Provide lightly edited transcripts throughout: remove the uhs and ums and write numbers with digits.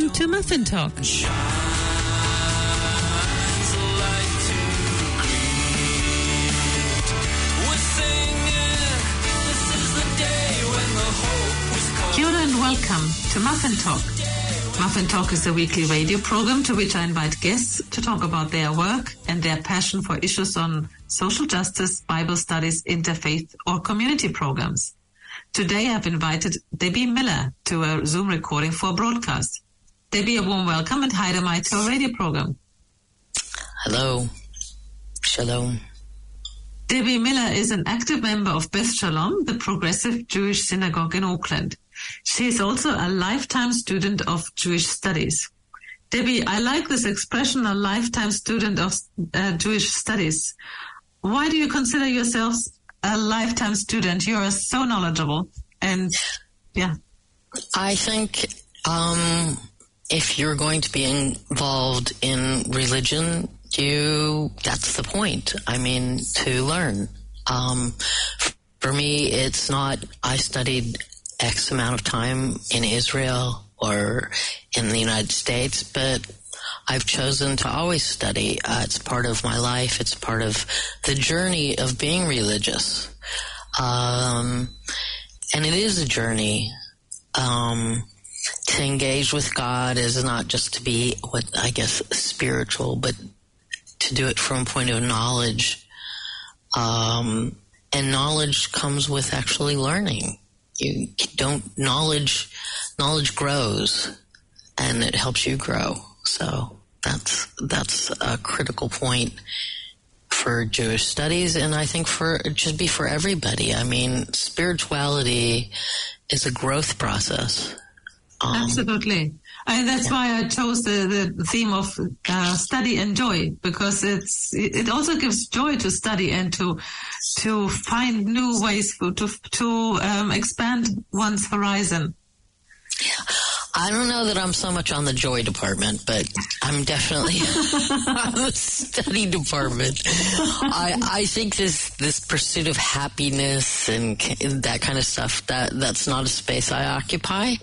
welcome to Muffin Talk. Kia ora and welcome to Muffin Talk. Muffin Talk is a weekly radio program to which I invite guests to talk about their work and their passion for issues on social justice, Bible studies, interfaith, or community programs. Today I've invited Debbie Miller to a Zoom recording for a broadcast. Debbie, a warm welcome and hi to our radio program. Hello. Shalom. Debbie Miller is an active member of Beth Shalom, the Progressive Jewish Synagogue in Auckland. She is also a lifetime student of Jewish studies. Debbie, I like this expression, a lifetime student of Jewish studies. Why do you consider yourself a lifetime student? You're so knowledgeable. And yeah. I think if you're going to be involved in religion, that's the point. I mean, to learn. For me, it's not, I studied X amount of time in Israel or in the United States, but I've chosen to always study. It's part of my life. It's part of the journey of being religious. And it is a journey. To engage with God is not just to be what I guess spiritual, but to do it from a point of knowledge. And knowledge comes with actually learning. Knowledge grows and it helps you grow. So that's a critical point for Jewish studies, and I think for everybody. I mean, spirituality is a growth process. Absolutely. And that's why I chose the theme of study and joy, because it also gives joy to study and to find new ways to expand one's horizon. I don't know that I'm so much on the joy department, but I'm definitely on the study department. I think this pursuit of happiness and that kind of stuff, that's not a space I occupy.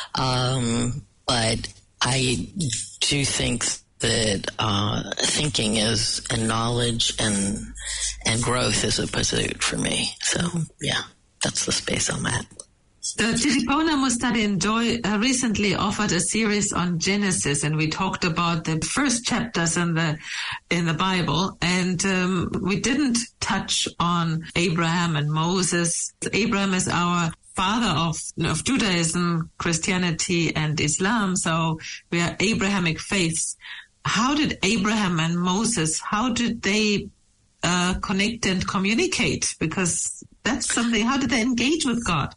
But I do think that thinking and knowledge and growth is a pursuit for me. So, yeah, that's the space I'm at. The Tiripona Study and Joy recently offered a series on Genesis, and we talked about the first chapters in the Bible, and we didn't touch on Abraham and Moses. Abraham is our father of Judaism, Christianity, and Islam, so we are Abrahamic faiths. How did Abraham and Moses, how did they connect and communicate? Because that's something, how did they engage with God?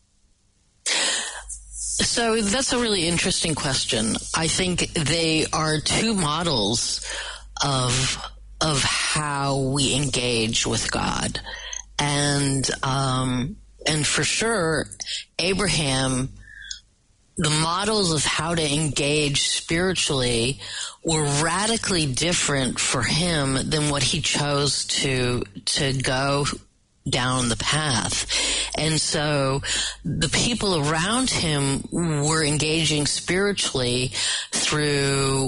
So that's a really interesting question. I think they are two models of how we engage with God. And for sure, Abraham, the models of how to engage spiritually were radically different for him than what he chose to go down the path. And so the people around him were engaging spiritually through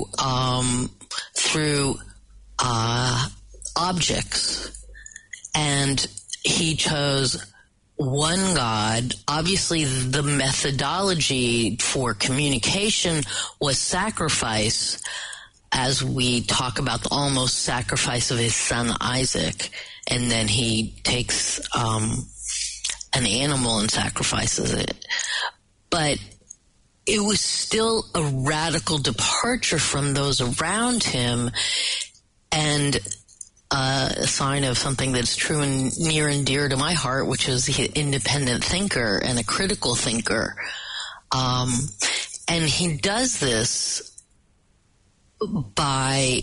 objects. And he chose one God. Obviously, the methodology for communication was sacrifice, as we talk about the almost sacrifice of his son Isaac. And then he takes an animal and sacrifices it. But it was still a radical departure from those around him, and a sign of something that's true and near and dear to my heart, which is the independent thinker and a critical thinker. And he does this by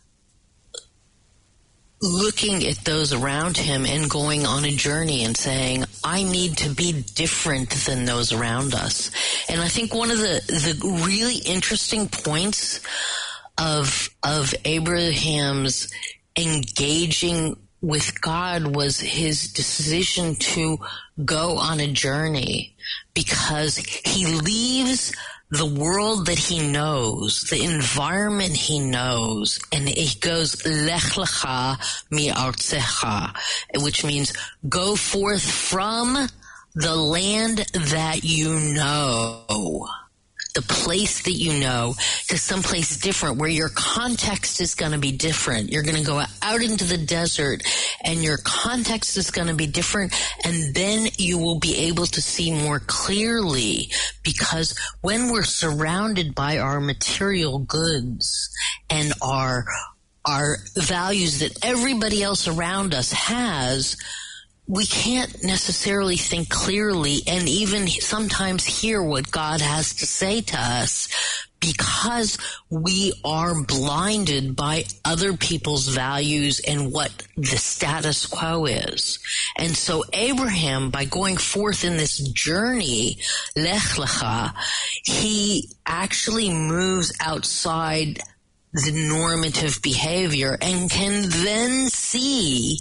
looking at those around him and going on a journey and saying, I need to be different than those around us. And I think one of the really interesting points of Abraham's engaging with God was his decision to go on a journey, because he leaves the world that he knows, the environment he knows, and he goes, Lech lecha mi'artzecha, which means go forth from the land that you know, the place that you know, to someplace different where your context is going to be different. You're going to go out into the desert and your context is going to be different, and then you will be able to see more clearly, because when we're surrounded by our material goods and our values that everybody else around us has, we can't necessarily think clearly and even sometimes hear what God has to say to us, because we are blinded by other people's values and what the status quo is. And so Abraham, by going forth in this journey, Lech Lecha, he actually moves outside the normative behavior and can then see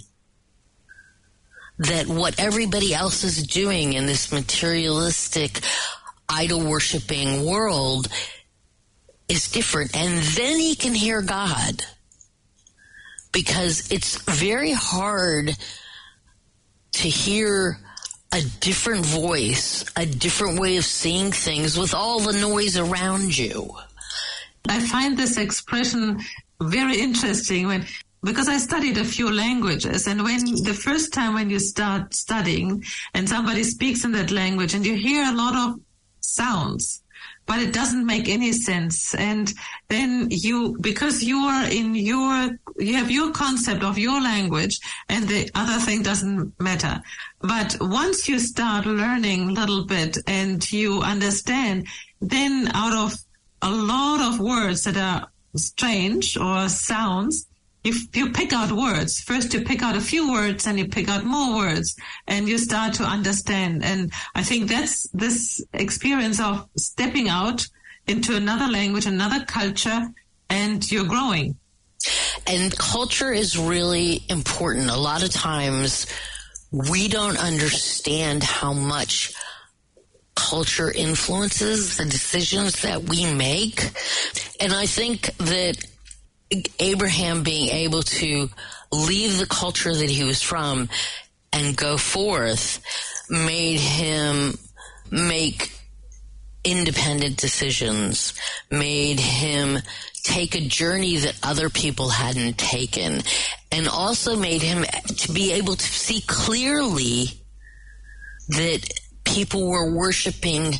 that what everybody else is doing in this materialistic, idol-worshiping world is different. And then he can hear God, because it's very hard to hear a different voice, a different way of seeing things with all the noise around you. I find this expression very interesting because I studied a few languages, and when the first time when you start studying and somebody speaks in that language and you hear a lot of sounds, but it doesn't make any sense. And then because you are you have your concept of your language and the other thing doesn't matter. But once you start learning a little bit and you understand, then out of a lot of words that are strange or sounds, if you pick out words, first you pick out a few words and you pick out more words and you start to understand. And I think that's this experience of stepping out into another language, another culture, and you're growing. And culture is really important. A lot of times we don't understand how much culture influences the decisions that we make. And I think that Abraham being able to leave the culture that he was from and go forth made him make independent decisions, made him take a journey that other people hadn't taken, and also made him to be able to see clearly that people were worshiping,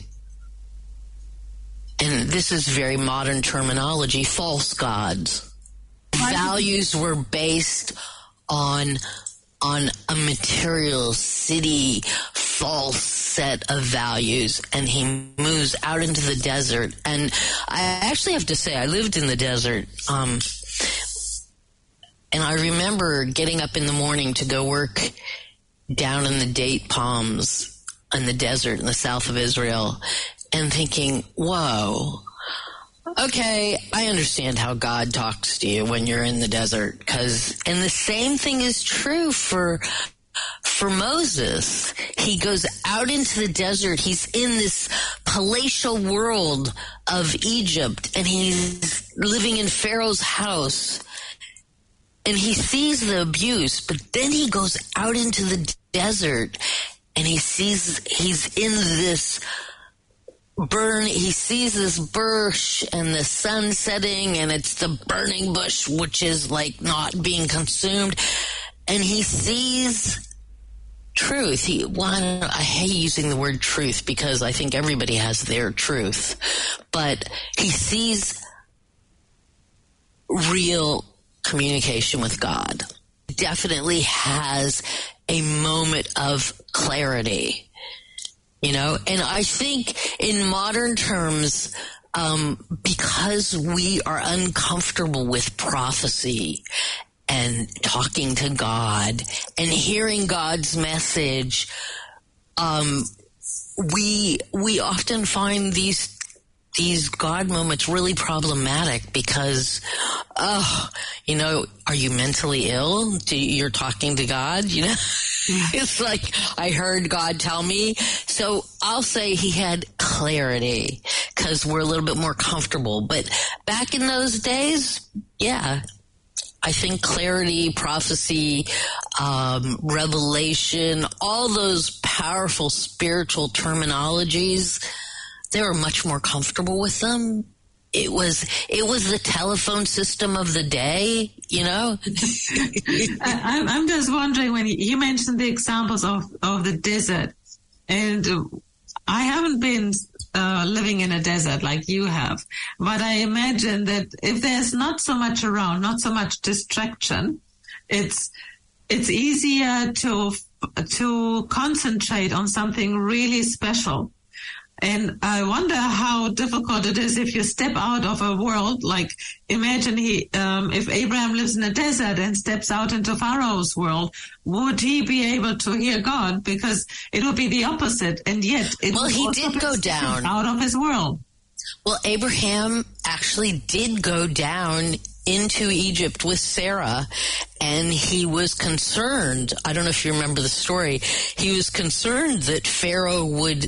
and this is very modern terminology, false gods. Values were based on a material city, false set of values, and he moves out into the desert. And I actually have to say, I lived in the desert, and I remember getting up in the morning to go work down in the date palms in the desert in the south of Israel, and thinking, whoa, okay, I understand how God talks to you when you're in the desert, and the same thing is true for Moses. He goes out into the desert. He's in this palatial world of Egypt, and he's living in Pharaoh's house, and he sees the abuse, but then he goes out into the desert, and he sees he's in this he sees this bush and the sun setting, and it's the burning bush, which is like not being consumed. And he sees truth. I hate using the word truth because I think everybody has their truth, but he sees real communication with God. Definitely has a moment of clarity. And I think in modern terms, because we are uncomfortable with prophecy and talking to God and hearing God's message, we often find these God moments really problematic because, are you mentally ill? You're talking to God, It's like, I heard God tell me. So I'll say he had clarity. because we're a little bit more comfortable. But back in those days, yeah, I think clarity, prophecy, revelation, all those powerful spiritual terminologies, they were much more comfortable with them. It was the telephone system of the day, you know? I'm just wondering, when you mentioned the examples of the desert, and I haven't been living in a desert like you have, but I imagine that if there's not so much around, not so much distraction, it's easier to concentrate on something really special. And I wonder how difficult it is if you step out of a world, like imagine if Abraham lives in a desert and steps out into Pharaoh's world, would he be able to hear God? Because it would be the opposite. And yet he did go down out of his world. Well, Abraham actually did go down into Egypt with Sarah, and he was concerned. I don't know if you remember the story. He was concerned that Pharaoh would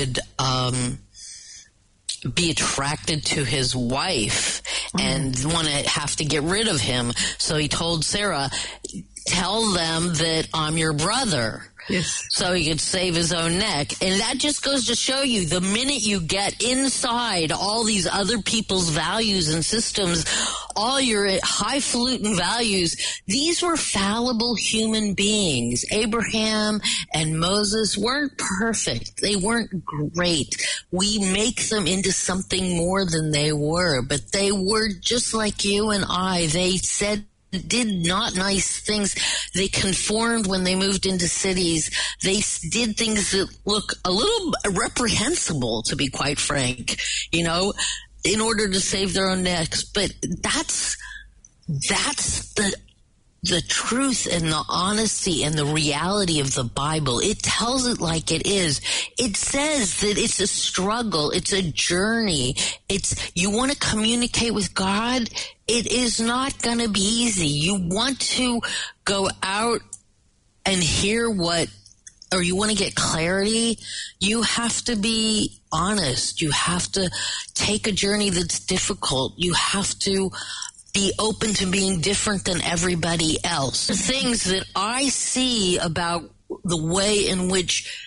be attracted to his wife and want to have to get rid of him. So he told Sarah, tell them that I'm your brother. Yes. So he could save his own neck. And that just goes to show you, the minute you get inside all these other people's values and systems, all your highfalutin values, these were fallible human beings. Abraham and Moses weren't perfect. They weren't great. We make them into something more than they were, but they were just like you and I. They did not nice things. They conformed when they moved into cities. They did things that look a little reprehensible, to be quite frank, you know, in order to save their own necks. But that's the truth and the honesty and the reality of the Bible. It tells it like it is. It says that it's a struggle. It's a journey. You want to communicate with God. It is not going to be easy. You want to go out and hear or you want to get clarity. You have to be honest. You have to take a journey that's difficult. You have to be open to being different than everybody else. The things that I see about the way in which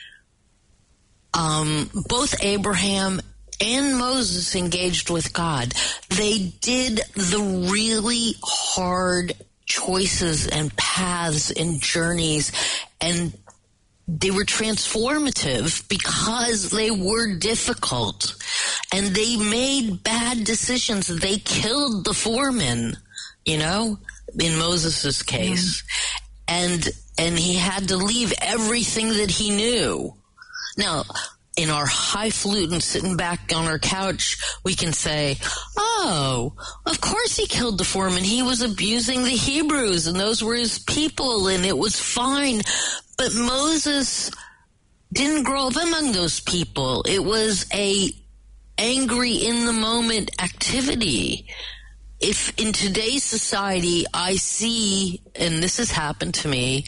both Abraham and Moses engaged with God, they did the really hard choices and paths and journeys, and they were transformative because they were difficult, and they made bad decisions. They killed the foreman, you know, in Moses' case. And he had to leave everything that he knew. Now, in our highfalutin sitting back on our couch, we can say, oh, of course he killed the foreman. He was abusing the Hebrews, and those were his people, and it was fine. But Moses didn't grow up among those people. It was a angry in the moment activity. If in today's society I see, and this has happened to me,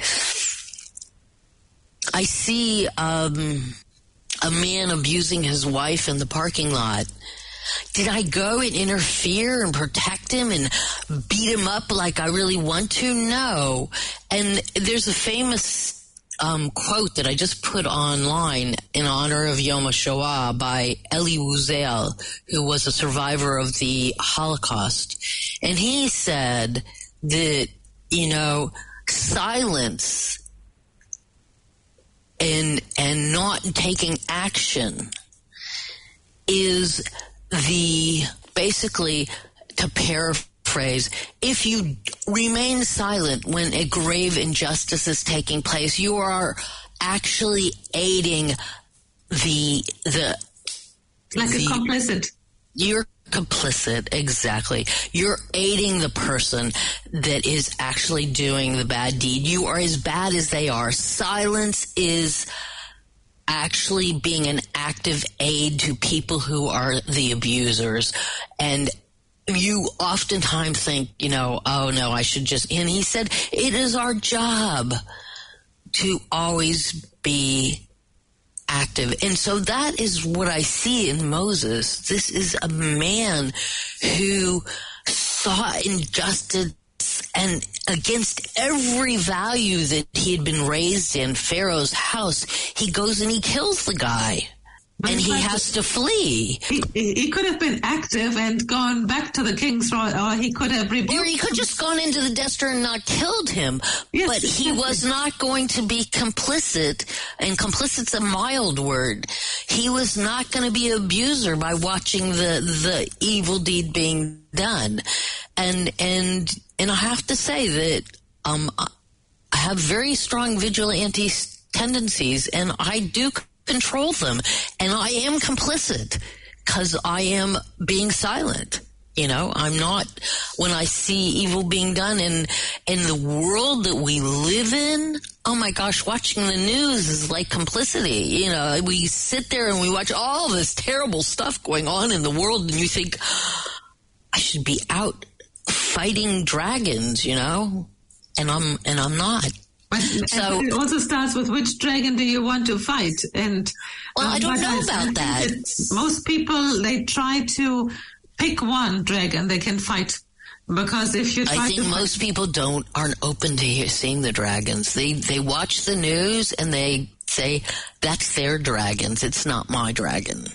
I see a man abusing his wife in the parking lot. Did I go and interfere and protect him and beat him up like I really want to? No. And there's a famous quote that I just put online in honor of Yom HaShoah by Elie Wiesel, who was a survivor of the Holocaust. And he said that, you know, silence and not taking action is basically, to paraphrase, if you remain silent when a grave injustice is taking place, you are actually aiding complicit. You're complicit, exactly. You're aiding the person that is actually doing the bad deed. You are as bad as they are. Silence is actually being an active aid to people who are the abusers. And you oftentimes think, you know, oh no, I should just, and he said, it is our job to always be active. And so that is what I see in Moses. This is a man who saw injustice and against every value that he had been raised in, Pharaoh's house, he goes and he kills the guy. And he has to flee. He could have been active and gone back to the king's rod, or he could have rebuked. Or he could just gone into the desert and not killed him. Yes, but he was not going to be complicit, and complicit's a mild word. He was not going to be an abuser by watching the evil deed being done. And I have to say that I have very strong vigilante tendencies, and I do control them, and I am complicit because I am being silent. You know, I'm not, when I see evil being done in the world that we live in, oh my gosh, watching the news is like complicity. You know, we sit there and we watch all this terrible stuff going on in the world, and you think, I should be out fighting dragons, you know, and I'm not. So it also starts with which dragon do you want to fight? And well, I don't know about that. Most people, they try to pick one dragon they can fight, because if you try I think most people aren't open to seeing the dragons. They watch the news and they say that's their dragons. It's not my dragon.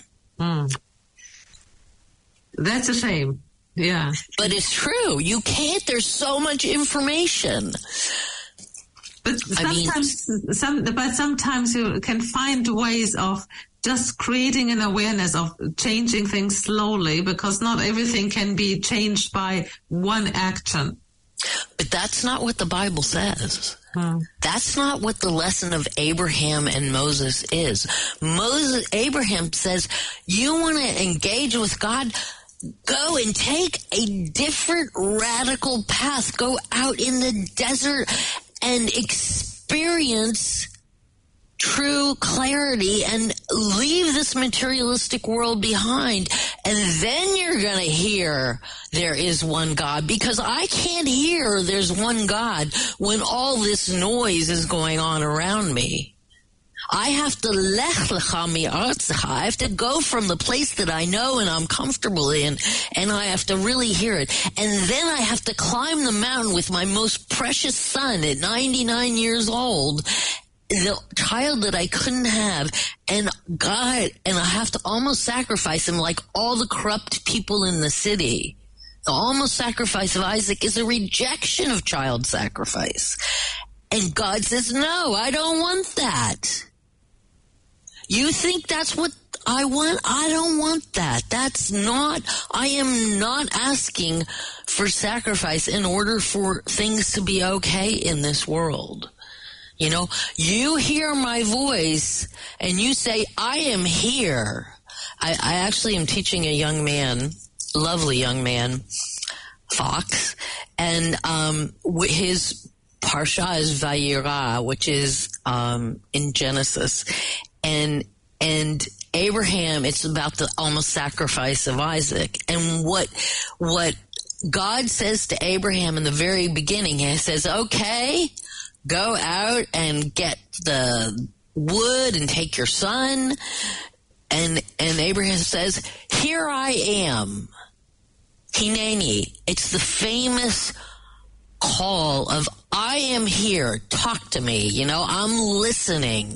That's a shame. Yeah, but it's true. You can't. There's so much information. But sometimes you can find ways of just creating an awareness of changing things slowly, because not everything can be changed by one action. But that's not what the Bible says. That's not what the lesson of Abraham and Moses is. Abraham says, you want to engage with God? Go and take a different radical path. Go out in the desert and experience true clarity and leave this materialistic world behind. And then you're going to hear there is one God, because I can't hear there's one God when all this noise is going on around me. I have to lech lecha mi'artzecha. I have to go from the place that I know and I'm comfortable in, and I have to really hear it. And then I have to climb the mountain with my most precious son at 99 years old, the child that I couldn't have, and God, and I have to almost sacrifice him like all the corrupt people in the city. The almost sacrifice of Isaac is a rejection of child sacrifice. And God says, no, I don't want that. You think that's what I want? I don't want that. I am not asking for sacrifice in order for things to be okay in this world. You know, you hear my voice and you say, I am here. I actually am teaching a young man, lovely young man, Fox, and his parsha is Vayera, which is in Genesis. And Abraham, it's about the almost sacrifice of Isaac. And what God says to Abraham in the very beginning, he says, okay, go out and get the wood and take your son. And Abraham says, here I am. Hineni. It's the famous call of, I am here. Talk to me. You know, I'm listening.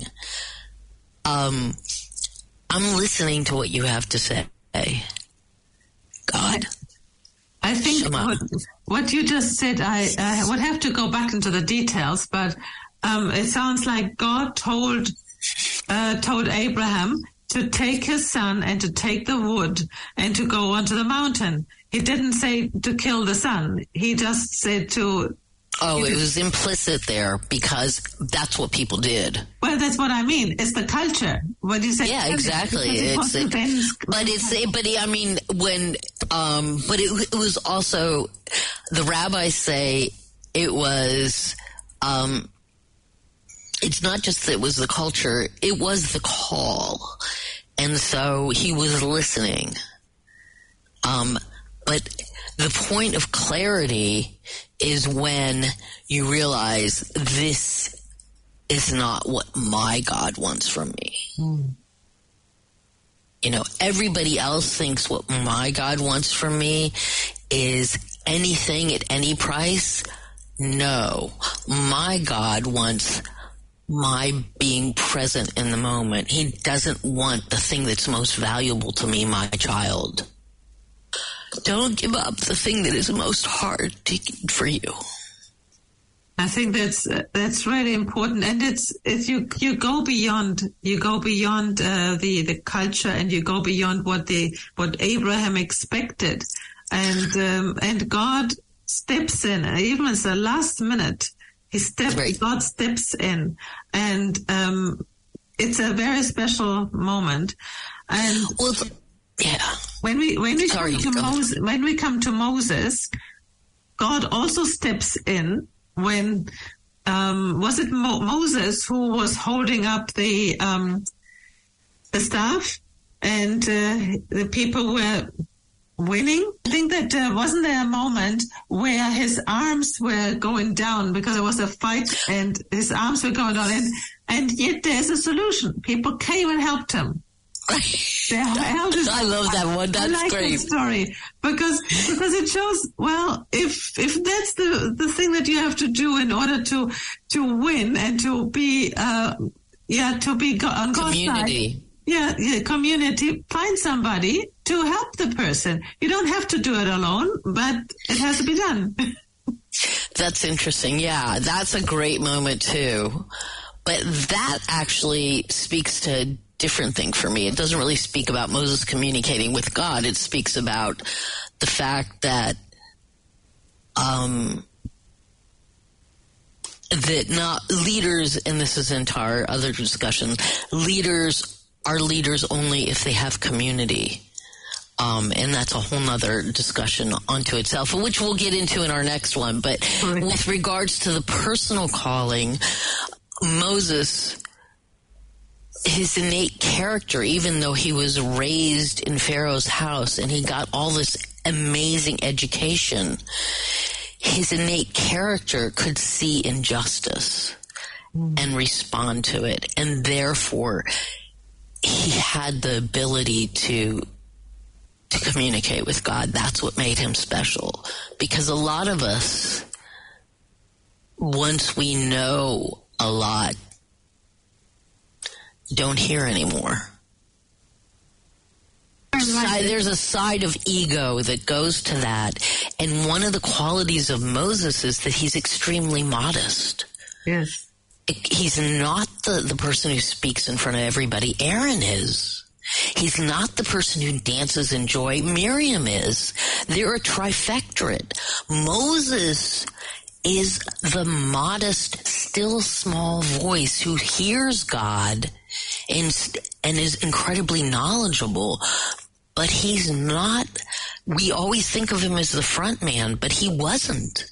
I'm listening to what you have to say. God. I think what you just said, I would have to go back into the details, but it sounds like God told Abraham to take his son and to take the wood and to go onto the mountain. He didn't say to kill the son. He just said to... Oh, it was implicit there because that's what people did. Well, that's what I mean. It's the culture. When you say, yeah, exactly. It was also, the rabbis say it was, it's not just that it was the culture, it was the call. And so he was listening. But the point of clarity is when you realize this is not what my God wants from me. You know, everybody else thinks what my God wants from me is anything at any price. No, my God wants my being present in the moment. He doesn't want the thing that's most valuable to me, my child. Don't give up the thing that is most hard for you. I think that's really important, and it's you go beyond the culture, and you go beyond what Abraham expected, and God steps in, even at the last minute. God steps in, and it's a very special moment. And when we come to Moses, God also steps in. When was it Moses who was holding up the staff, and the people were winning? I think that wasn't there a moment where his arms were going down because there was a fight, and his arms were going down, and yet there's a solution. People came and helped him. I love that one. That's great. That story because it shows, well, if that's the thing that you have to do in order to win and to be on God's community. Side. Community. Find somebody to help the person. You don't have to do it alone, but it has to be done. That's interesting. Yeah, that's a great moment too. But that actually speaks to different thing for me. It doesn't really speak about Moses communicating with God. It speaks about the fact that that not leaders, and this is into our other discussion, leaders are leaders only if they have community. And that's a whole nother discussion unto itself, which we'll get into in our next one. But with regards to the personal calling, Moses, his innate character, even though he was raised in Pharaoh's house and he got all this amazing education, his innate character could see injustice and respond to it. And therefore, he had the ability to communicate with God. That's what made him special. Because a lot of us, once we know a lot, don't hear anymore. There's a side of ego that goes to that. And one of the qualities of Moses is that he's extremely modest. Yes. He's not the person who speaks in front of everybody. Aaron is. He's not the person who dances in joy. Miriam is. They're a trifectorate. Moses is the modest, still small voice who hears God and is incredibly knowledgeable. But he's not, we always think of him as the front man, but he wasn't.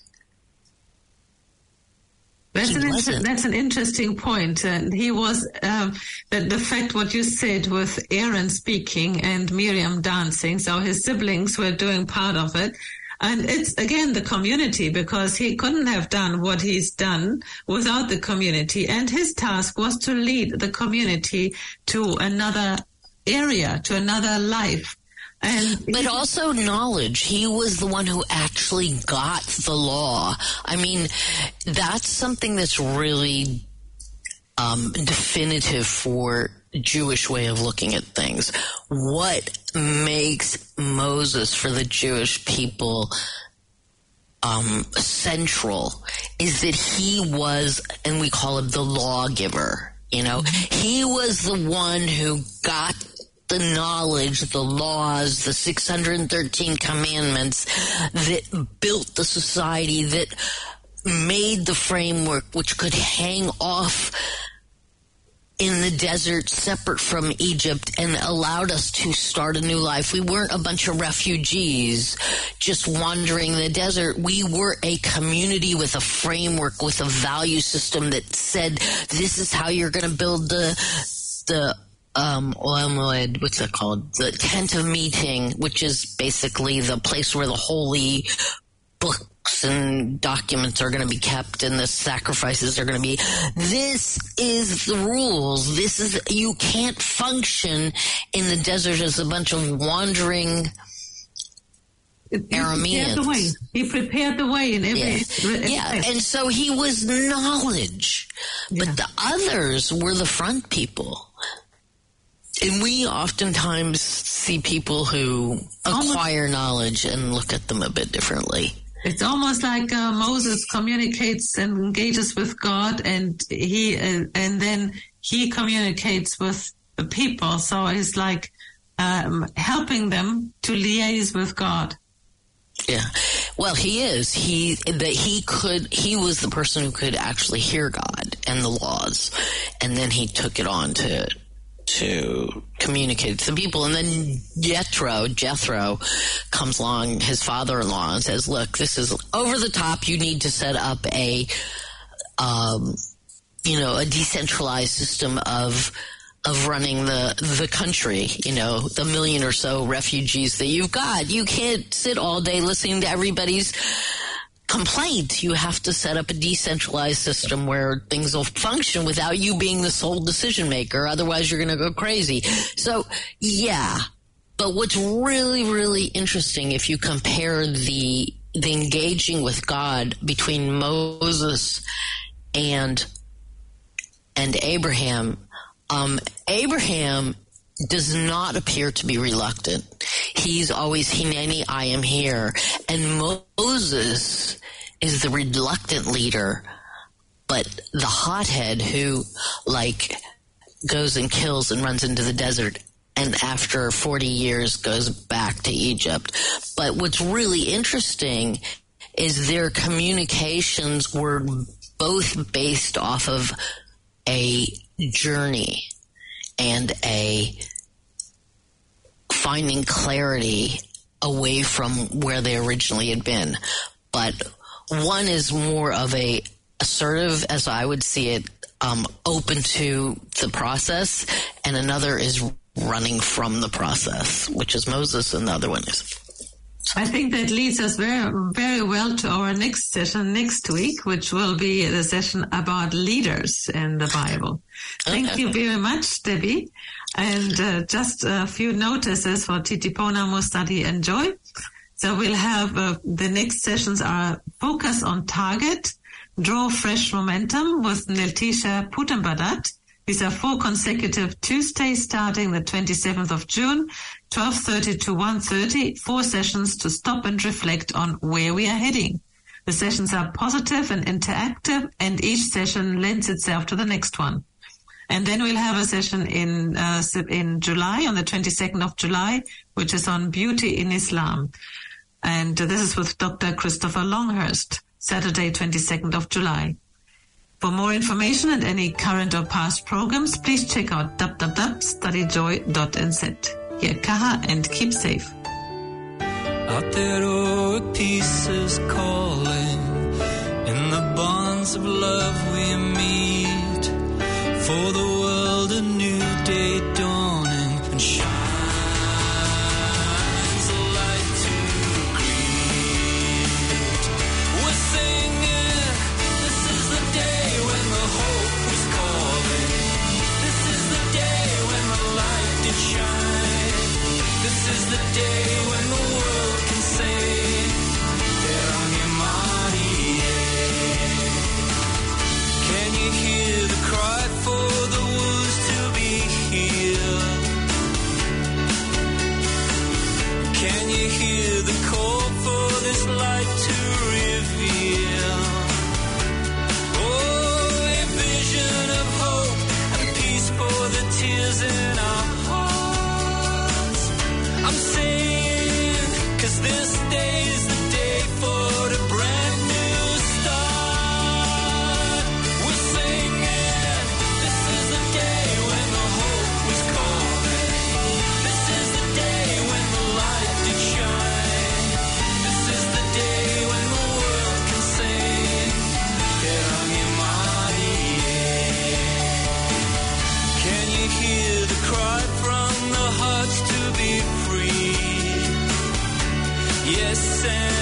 That's an interesting point. And he was, the fact what you said with Aaron speaking and Miriam dancing, so his siblings were doing part of it. And it's, again, the community, because he couldn't have done what he's done without the community. And his task was to lead the to another area, to another life. But also knowledge. He was the one who actually got the law. I mean, that's something that's really definitive for Jewish way of looking at things. What makes Moses for the Jewish people central is that he was, and we call him the lawgiver. You know, he was the one who got the knowledge, the laws, the 613 commandments that built the society, that made the framework which could hang off in the desert separate from Egypt and allowed us to start a new life. We weren't a bunch of refugees just wandering the desert. We were a community with a framework, with a value system that said, this is how you're going to build the what's it called? The tent of meeting, which is basically the place where the holy book books and documents are going to be kept and the sacrifices are going to be. This is the rules. You can't function in the desert as a bunch of wandering Arameans. He prepared the way in every... Yeah, and so he was knowledge. But the others were the front people. And we oftentimes see people who acquire knowledge and look at them a bit differently. It's almost like Moses communicates and engages with God, and then he communicates with the people. So it's like helping them to liaise with God. Yeah, well, he is. He was the person who could actually hear God and the laws, and then he took it on to communicate to the people. And then Jethro comes along, his father-in-law, and says, "Look, this is over the top. You need to set up a decentralized system of running the country, the million or so refugees that you've got. You can't sit all day listening to everybody's complaint. You have to set up a decentralized system where things will function without you being the sole decision maker. Otherwise, you're going to go crazy." So, yeah. But what's really, really interesting, if you compare the engaging with God between Moses and Abraham, Abraham does not appear to be reluctant. He's always, Hineni, I am here. And Moses is the reluctant leader, but the hothead who, goes and kills and runs into the desert and after 40 years goes back to Egypt. But what's really interesting is their communications were both based off of a journey and a finding clarity away from where they originally had been. But one is more of a assertive, as I would see it, open to the process, and another is running from the process, which is Moses, and the other one is. I think that leads us very, very well to our next session next week, which will be the session about leaders in the Bible. Thank you very much, Debbie. And just a few notices for Titipunamo Study and Joy. So we'll have the next sessions are Focus on Target, Draw Fresh Momentum with Neltisha Putambadat. These are 4 consecutive Tuesdays starting the 27th of June, 12:30 to 1:30, 4 sessions to stop and reflect on where we are heading. The sessions are positive and interactive, and each session lends itself to the next one. And then we'll have a session in July, on the 22nd of July, which is on beauty in Islam. And this is with Dr. Christopher Longhurst, Saturday, 22nd of July. For more information and any current or past programs, please check out www.studyjoy.nz. Here, Kaha, and keep safe. Out there, oh, peace is calling. In the bonds of love we meet. For the world, a new day dawning, and shines a light to greet. We're singing, this is the day when the hope was calling. This is the day when the light did shine. This is the day when the world can say, can you hear the cry for the wounds to be healed? Can you hear the call for this light to reveal? Oh, a vision of hope and peace for the tears in our hearts. I'm saying, 'cause this day is the day for a brand new start. We're singing, this is the day when the hope was calling. This is the day when the light did shine. This is the day when the world can sing. Can you hear the cry from the hearts to be free? Yes, and